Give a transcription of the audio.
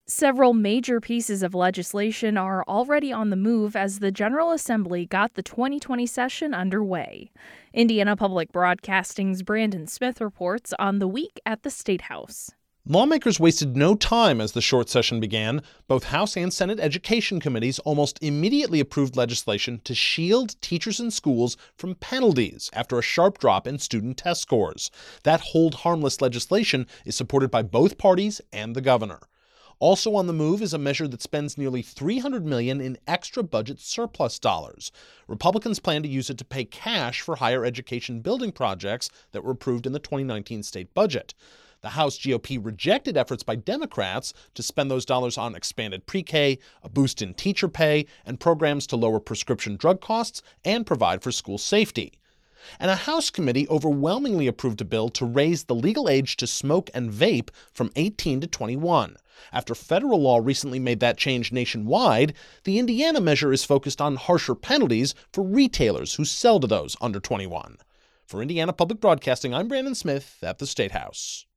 Several major pieces of legislation are already on the move as the General Assembly got the 2020 session underway. Indiana Public Broadcasting's Brandon Smith reports on the week at the State House. Lawmakers wasted no time as the short session began. Both House and Senate Education Committees almost immediately approved legislation to shield teachers and schools from penalties after a sharp drop in student test scores. That hold harmless legislation is supported by both parties and the governor. Also on the move is a measure that spends nearly $300 million in extra budget surplus dollars. Republicans plan to use it to pay cash for higher education building projects that were approved in the 2019 state budget. The House GOP rejected efforts by Democrats to spend those dollars on expanded pre-K, a boost in teacher pay, and programs to lower prescription drug costs and provide for school safety. And a House committee overwhelmingly approved a bill to raise the legal age to smoke and vape from 18 to 21. After federal law recently made that change nationwide, the Indiana measure is focused on harsher penalties for retailers who sell to those under 21. For Indiana Public Broadcasting, I'm Brandon Smith at the State House.